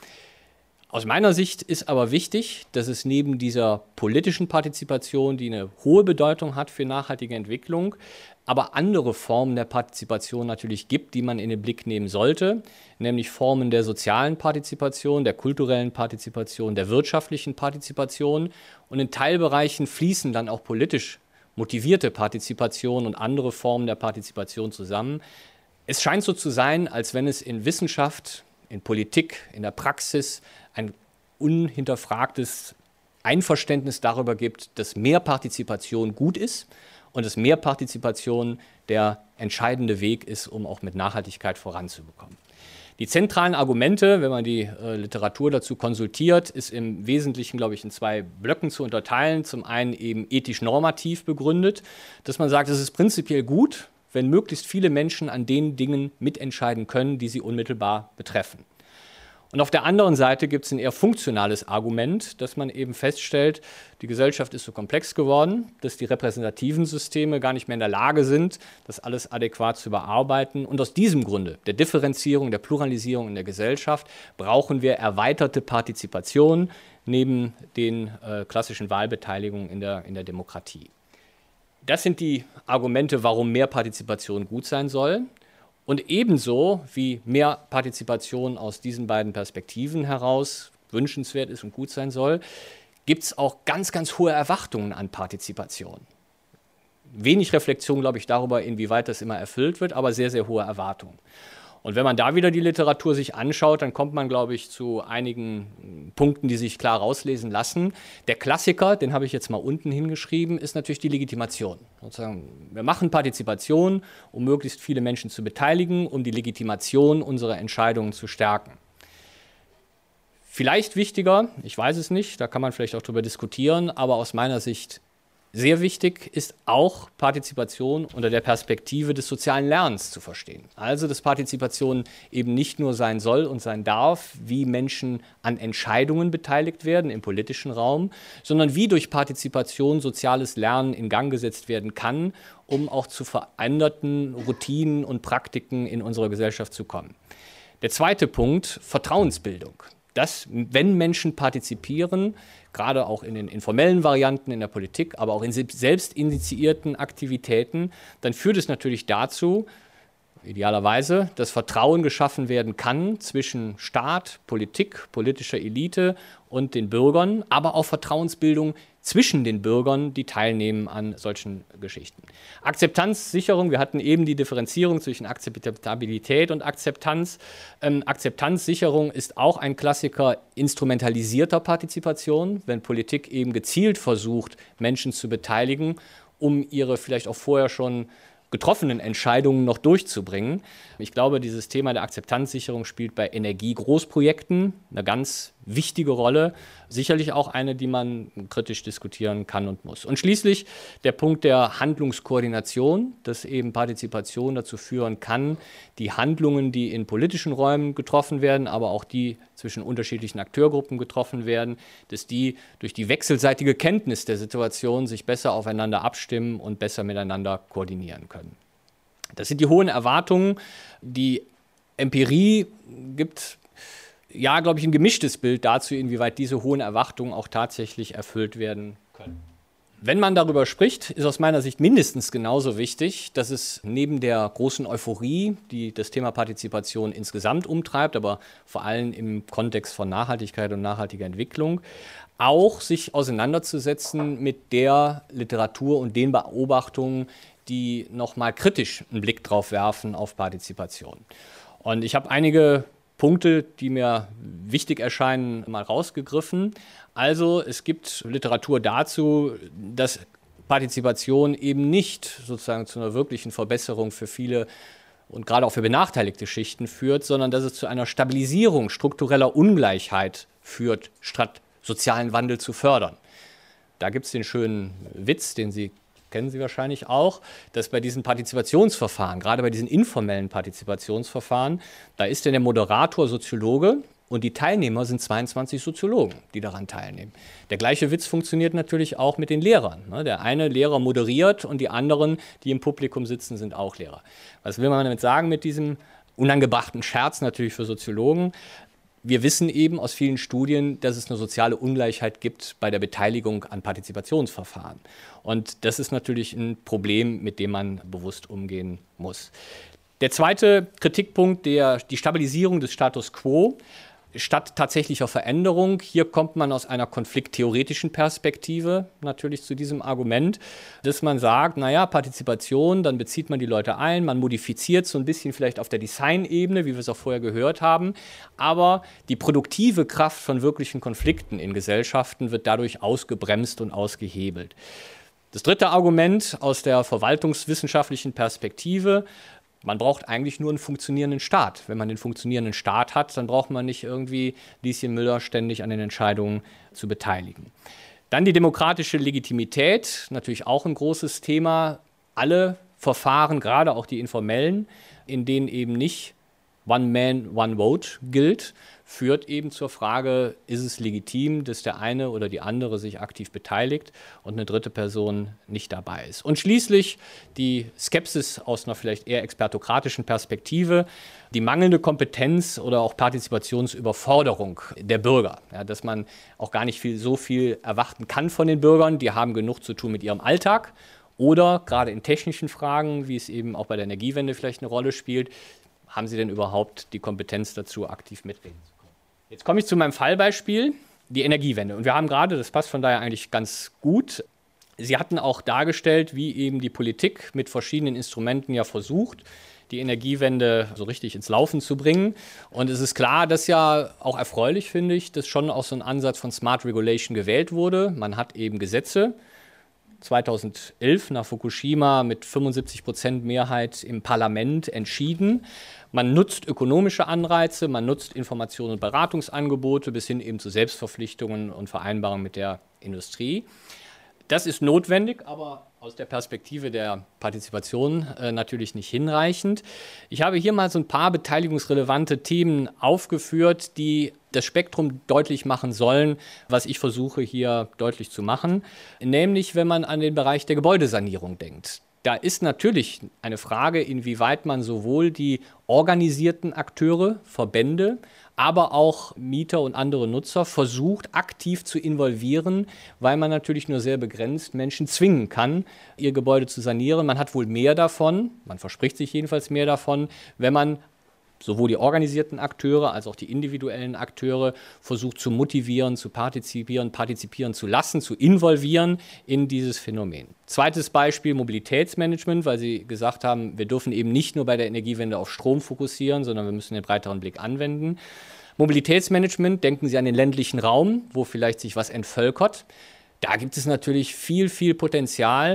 Aus meiner Sicht ist aber wichtig, dass es neben dieser politischen Partizipation, die eine hohe Bedeutung hat für nachhaltige Entwicklung, aber andere Formen der Partizipation natürlich gibt, die man in den Blick nehmen sollte, nämlich Formen der sozialen Partizipation, der kulturellen Partizipation, der wirtschaftlichen Partizipation und in Teilbereichen fließen dann auch politisch motivierte Partizipation und andere Formen der Partizipation zusammen. Es scheint so zu sein, als wenn es in Wissenschaft, in Politik, in der Praxis ein unhinterfragtes Einverständnis darüber gibt, dass mehr Partizipation gut ist und dass mehr Partizipation der entscheidende Weg ist, um auch mit Nachhaltigkeit voranzubekommen. Die zentralen Argumente, wenn man die Literatur dazu konsultiert, ist im Wesentlichen, glaube ich, in 2 Blöcken zu unterteilen. Zum einen eben ethisch-normativ begründet, dass man sagt, es ist prinzipiell gut, wenn möglichst viele Menschen an den Dingen mitentscheiden können, die sie unmittelbar betreffen. Und auf der anderen Seite gibt es ein eher funktionales Argument, dass man eben feststellt, die Gesellschaft ist so komplex geworden, dass die repräsentativen Systeme gar nicht mehr in der Lage sind, das alles adäquat zu bearbeiten. Und aus diesem Grunde, der Differenzierung, der Pluralisierung in der Gesellschaft, brauchen wir erweiterte Partizipation neben den klassischen Wahlbeteiligungen in der Demokratie. Das sind die Argumente, warum mehr Partizipation gut sein soll. Und ebenso wie mehr Partizipation aus diesen beiden Perspektiven heraus wünschenswert ist und gut sein soll, gibt es auch ganz, ganz hohe Erwartungen an Partizipation. Wenig Reflexion, glaube ich, darüber, inwieweit das immer erfüllt wird, aber sehr, sehr hohe Erwartungen. Und wenn man da wieder die Literatur sich anschaut, dann kommt man, glaube ich, zu einigen Punkten, die sich klar rauslesen lassen. Der Klassiker, den habe ich jetzt mal unten hingeschrieben, ist natürlich die Legitimation. Sozusagen, wir machen Partizipation, um möglichst viele Menschen zu beteiligen, um die Legitimation unserer Entscheidungen zu stärken. Vielleicht wichtiger, ich weiß es nicht, da kann man vielleicht auch drüber diskutieren, aber aus meiner Sicht sehr wichtig ist auch Partizipation unter der Perspektive des sozialen Lernens zu verstehen. Also, dass Partizipation eben nicht nur sein soll und sein darf, wie Menschen an Entscheidungen beteiligt werden im politischen Raum, sondern wie durch Partizipation soziales Lernen in Gang gesetzt werden kann, um auch zu veränderten Routinen und Praktiken in unserer Gesellschaft zu kommen. Der zweite Punkt, Vertrauensbildung. Dass, wenn Menschen partizipieren, gerade auch in den informellen Varianten in der Politik, aber auch in selbst initiierten Aktivitäten, dann führt es natürlich dazu, idealerweise, dass Vertrauen geschaffen werden kann zwischen Staat, Politik, politischer Elite und den Bürgern, aber auch Vertrauensbildung zwischen den Bürgern, die teilnehmen an solchen Geschichten. Akzeptanzsicherung, wir hatten eben die Differenzierung zwischen Akzeptabilität und Akzeptanz. Akzeptanzsicherung ist auch ein Klassiker instrumentalisierter Partizipation, wenn Politik eben gezielt versucht, Menschen zu beteiligen, um ihre vielleicht auch vorher schon getroffenen Entscheidungen noch durchzubringen. Ich glaube, dieses Thema der Akzeptanzsicherung spielt bei Energiegroßprojekten eine ganz wichtige Rolle, sicherlich auch eine, die man kritisch diskutieren kann und muss. Und schließlich der Punkt der Handlungskoordination, dass eben Partizipation dazu führen kann, die Handlungen, die in politischen Räumen getroffen werden, aber auch die zwischen unterschiedlichen Akteurgruppen getroffen werden, dass die durch die wechselseitige Kenntnis der Situation sich besser aufeinander abstimmen und besser miteinander koordinieren können. Das sind die hohen Erwartungen. Die Empirie gibt ja, glaube ich, ein gemischtes Bild dazu, inwieweit diese hohen Erwartungen auch tatsächlich erfüllt werden können. Wenn man darüber spricht, ist aus meiner Sicht mindestens genauso wichtig, dass es neben der großen Euphorie, die das Thema Partizipation insgesamt umtreibt, aber vor allem im Kontext von Nachhaltigkeit und nachhaltiger Entwicklung, auch sich auseinanderzusetzen mit der Literatur und den Beobachtungen, die nochmal kritisch einen Blick drauf werfen auf Partizipation. Und ich habe einige Punkte, die mir wichtig erscheinen, mal rausgegriffen. Also es gibt Literatur dazu, dass Partizipation eben nicht sozusagen zu einer wirklichen Verbesserung für viele und gerade auch für benachteiligte Schichten führt, sondern dass es zu einer Stabilisierung struktureller Ungleichheit führt, statt sozialen Wandel zu fördern. Da gibt es den schönen Witz, den Sie kennen Sie wahrscheinlich auch, dass bei diesen Partizipationsverfahren, gerade bei diesen informellen Partizipationsverfahren, da ist denn der Moderator Soziologe und die Teilnehmer sind 22 Soziologen, die daran teilnehmen. Der gleiche Witz funktioniert natürlich auch mit den Lehrern. Der eine Lehrer moderiert und die anderen, die im Publikum sitzen, sind auch Lehrer. Was will man damit sagen mit diesem unangebrachten Scherz natürlich für Soziologen? Wir wissen eben aus vielen Studien, dass es eine soziale Ungleichheit gibt bei der Beteiligung an Partizipationsverfahren. Und das ist natürlich ein Problem, mit dem man bewusst umgehen muss. Der zweite Kritikpunkt, die Stabilisierung des Status quo statt tatsächlicher Veränderung. Hier kommt man aus einer konflikttheoretischen Perspektive natürlich zu diesem Argument, dass man sagt, naja, Partizipation, dann bezieht man die Leute ein, man modifiziert so ein bisschen vielleicht auf der Designebene, wie wir es auch vorher gehört haben, aber die produktive Kraft von wirklichen Konflikten in Gesellschaften wird dadurch ausgebremst und ausgehebelt. Das dritte Argument aus der verwaltungswissenschaftlichen Perspektive: Man braucht eigentlich nur einen funktionierenden Staat. Wenn man den funktionierenden Staat hat, dann braucht man nicht irgendwie Lieschen Müller ständig an den Entscheidungen zu beteiligen. Dann die demokratische Legitimität, natürlich auch ein großes Thema. Alle Verfahren, gerade auch die informellen, in denen eben nicht One Man, One Vote gilt, führt eben zur Frage, ist es legitim, dass der eine oder die andere sich aktiv beteiligt und eine dritte Person nicht dabei ist. Und schließlich die Skepsis aus einer vielleicht eher expertokratischen Perspektive, die mangelnde Kompetenz oder auch Partizipationsüberforderung der Bürger. Ja, dass man auch gar nicht so viel erwarten kann von den Bürgern, die haben genug zu tun mit ihrem Alltag. Oder gerade in technischen Fragen, wie es eben auch bei der Energiewende vielleicht eine Rolle spielt, haben sie denn überhaupt die Kompetenz dazu, aktiv mitreden zu können? Jetzt komme ich zu meinem Fallbeispiel, die Energiewende. Und wir haben gerade, das passt von daher eigentlich ganz gut, Sie hatten auch dargestellt, wie eben die Politik mit verschiedenen Instrumenten ja versucht, die Energiewende so richtig ins Laufen zu bringen. Und es ist klar, dass ja auch erfreulich, finde ich, dass schon auch so ein Ansatz von Smart Regulation gewählt wurde. Man hat eben Gesetze 2011 nach Fukushima mit 75% Mehrheit im Parlament entschieden. Man nutzt ökonomische Anreize, man nutzt Informationen und Beratungsangebote bis hin eben zu Selbstverpflichtungen und Vereinbarungen mit der Industrie. Das ist notwendig, aber aus der Perspektive der Partizipation natürlich nicht hinreichend. Ich habe hier mal so ein paar beteiligungsrelevante Themen aufgeführt, die das Spektrum deutlich machen sollen, was ich versuche hier deutlich zu machen. Nämlich, wenn man an den Bereich der Gebäudesanierung denkt. Da ist natürlich eine Frage, inwieweit man sowohl die organisierten Akteure, Verbände, aber auch Mieter und andere Nutzer versucht, aktiv zu involvieren, weil man natürlich nur sehr begrenzt Menschen zwingen kann, ihr Gebäude zu sanieren. Man hat wohl mehr davon, man verspricht sich jedenfalls mehr davon, wenn man sowohl die organisierten Akteure als auch die individuellen Akteure versucht zu motivieren, zu partizipieren zu lassen, zu involvieren in dieses Phänomen. Zweites Beispiel, Mobilitätsmanagement, weil Sie gesagt haben, wir dürfen eben nicht nur bei der Energiewende auf Strom fokussieren, sondern wir müssen den breiteren Blick anwenden. Mobilitätsmanagement, denken Sie an den ländlichen Raum, wo vielleicht sich was entvölkert. Da gibt es natürlich viel, viel Potenzial,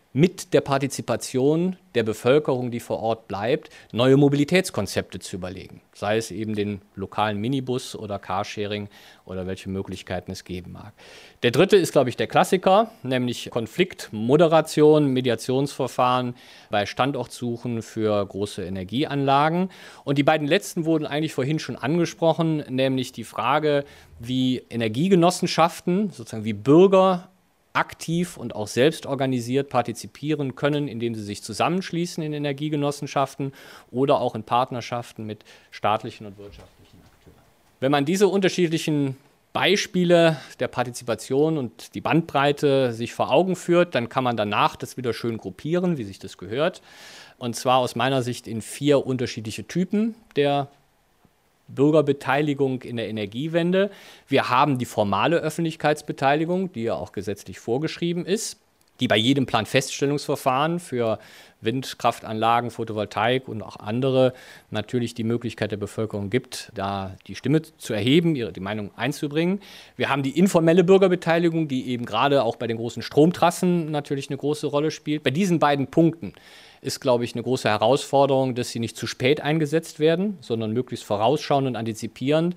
mit der Partizipation der Bevölkerung, die vor Ort bleibt, neue Mobilitätskonzepte zu überlegen. Sei es eben den lokalen Minibus oder Carsharing oder welche Möglichkeiten es geben mag. Der dritte ist, glaube ich, der Klassiker, nämlich Konfliktmoderation, Mediationsverfahren bei Standortsuchen für große Energieanlagen. Und die beiden letzten wurden eigentlich vorhin schon angesprochen, nämlich die Frage, wie Energiegenossenschaften, sozusagen wie Bürger, aktiv und auch selbst organisiert partizipieren können, indem sie sich zusammenschließen in Energiegenossenschaften oder auch in Partnerschaften mit staatlichen und wirtschaftlichen Akteuren. Wenn man diese unterschiedlichen Beispiele der Partizipation und die Bandbreite sich vor Augen führt, dann kann man danach das wieder schön gruppieren, wie sich das gehört. Und zwar aus meiner Sicht in 4 unterschiedliche Typen der Bürgerbeteiligung in der Energiewende. Wir haben die formale Öffentlichkeitsbeteiligung, die ja auch gesetzlich vorgeschrieben ist, die bei jedem Planfeststellungsverfahren für Windkraftanlagen, Photovoltaik und auch andere natürlich die Möglichkeit der Bevölkerung gibt, da die Stimme zu erheben, die Meinung einzubringen. Wir haben die informelle Bürgerbeteiligung, die eben gerade auch bei den großen Stromtrassen natürlich eine große Rolle spielt. Bei diesen beiden Punkten ist, glaube ich, eine große Herausforderung, dass sie nicht zu spät eingesetzt werden, sondern möglichst vorausschauend und antizipierend.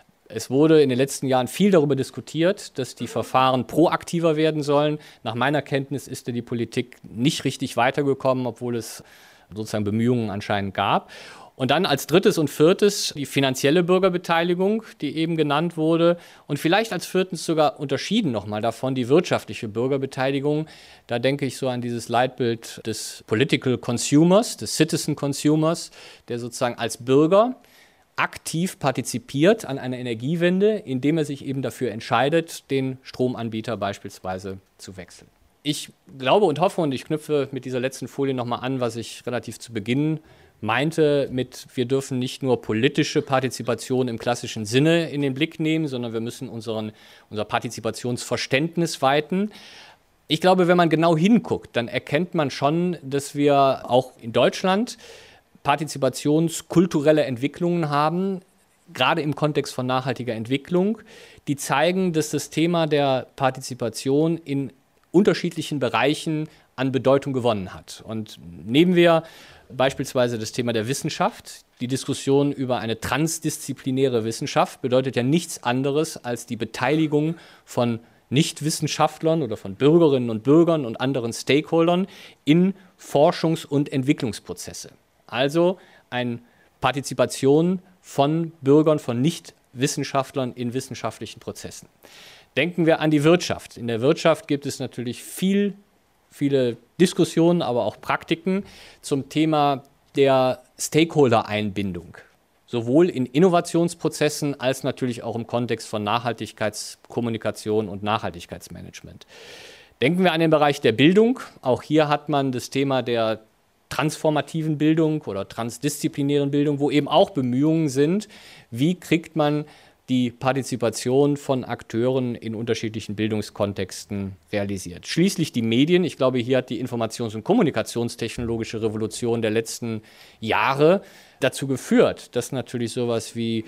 Es wurde in den letzten Jahren viel darüber diskutiert, dass die Verfahren proaktiver werden sollen. Nach meiner Kenntnis ist die Politik nicht richtig weitergekommen, obwohl es sozusagen Bemühungen anscheinend gab. Und dann als drittes und viertes die finanzielle Bürgerbeteiligung, die eben genannt wurde. Und vielleicht als viertens sogar unterschieden nochmal davon die wirtschaftliche Bürgerbeteiligung. Da denke ich so an dieses Leitbild des Political Consumers, des Citizen Consumers, der sozusagen als Bürger aktiv partizipiert an einer Energiewende, indem er sich eben dafür entscheidet, den Stromanbieter beispielsweise zu wechseln. Ich glaube und hoffe, und ich knüpfe mit dieser letzten Folie nochmal an, was ich relativ zu Beginn meinte mit, wir dürfen nicht nur politische Partizipation im klassischen Sinne in den Blick nehmen, sondern wir müssen unser Partizipationsverständnis weiten. Ich glaube, wenn man genau hinguckt, dann erkennt man schon, dass wir auch in Deutschland partizipationskulturelle Entwicklungen haben, gerade im Kontext von nachhaltiger Entwicklung, die zeigen, dass das Thema der Partizipation in unterschiedlichen Bereichen an Bedeutung gewonnen hat. Und nehmen wir beispielsweise das Thema der Wissenschaft. Die Diskussion über eine transdisziplinäre Wissenschaft bedeutet ja nichts anderes als die Beteiligung von Nichtwissenschaftlern oder von Bürgerinnen und Bürgern und anderen Stakeholdern in Forschungs- und Entwicklungsprozesse. Also eine Partizipation von Bürgern, von Nichtwissenschaftlern in wissenschaftlichen Prozessen. Denken wir an die Wirtschaft. In der Wirtschaft gibt es natürlich viele Diskussionen, aber auch Praktiken zum Thema der Stakeholder-Einbindung. Sowohl in Innovationsprozessen als natürlich auch im Kontext von Nachhaltigkeitskommunikation und Nachhaltigkeitsmanagement. Denken wir an den Bereich der Bildung. Auch hier hat man das Thema der transformativen Bildung oder transdisziplinären Bildung, wo eben auch Bemühungen sind, wie kriegt man die Partizipation von Akteuren in unterschiedlichen Bildungskontexten realisiert. Schließlich die Medien. Ich glaube, hier hat die Informations- und kommunikationstechnologische Revolution der letzten Jahre dazu geführt, dass natürlich sowas wie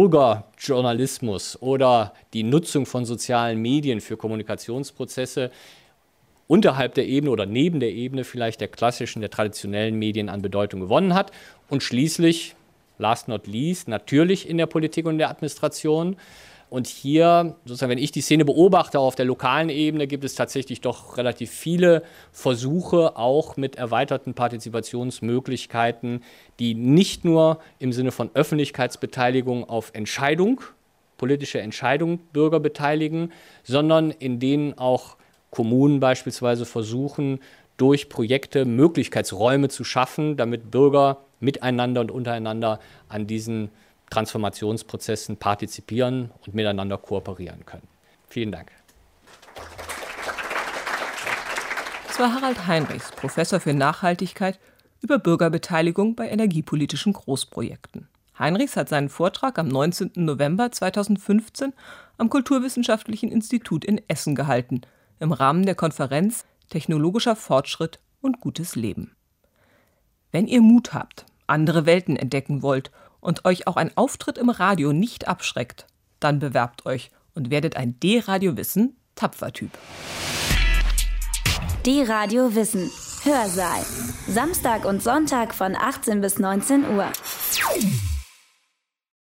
Bürgerjournalismus oder die Nutzung von sozialen Medien für Kommunikationsprozesse unterhalb der Ebene oder neben der Ebene vielleicht der klassischen, der traditionellen Medien an Bedeutung gewonnen hat. Und schließlich, last not least, natürlich in der Politik und der Administration. Und hier, sozusagen, wenn ich die Szene beobachte, auf der lokalen Ebene gibt es tatsächlich doch relativ viele Versuche, auch mit erweiterten Partizipationsmöglichkeiten, die nicht nur im Sinne von Öffentlichkeitsbeteiligung auf Entscheidung, politische Entscheidung Bürger beteiligen, sondern in denen auch Kommunen beispielsweise versuchen, durch Projekte Möglichkeitsräume zu schaffen, damit Bürger miteinander und untereinander an diesen Transformationsprozessen partizipieren und miteinander kooperieren können. Vielen Dank. Das war Harald Heinrichs, Professor für Nachhaltigkeit, über Bürgerbeteiligung bei energiepolitischen Großprojekten. Heinrichs hat seinen Vortrag am 19. November 2015 am Kulturwissenschaftlichen Institut in Essen gehalten, im Rahmen der Konferenz Technologischer Fortschritt und gutes Leben. Wenn ihr Mut habt, andere Welten entdecken wollt und euch auch ein Auftritt im Radio nicht abschreckt, dann bewerbt euch und werdet ein D-Radio Wissen Tapfertyp. Die Radio Wissen. Hörsaal. Samstag und Sonntag von 18 bis 19 Uhr.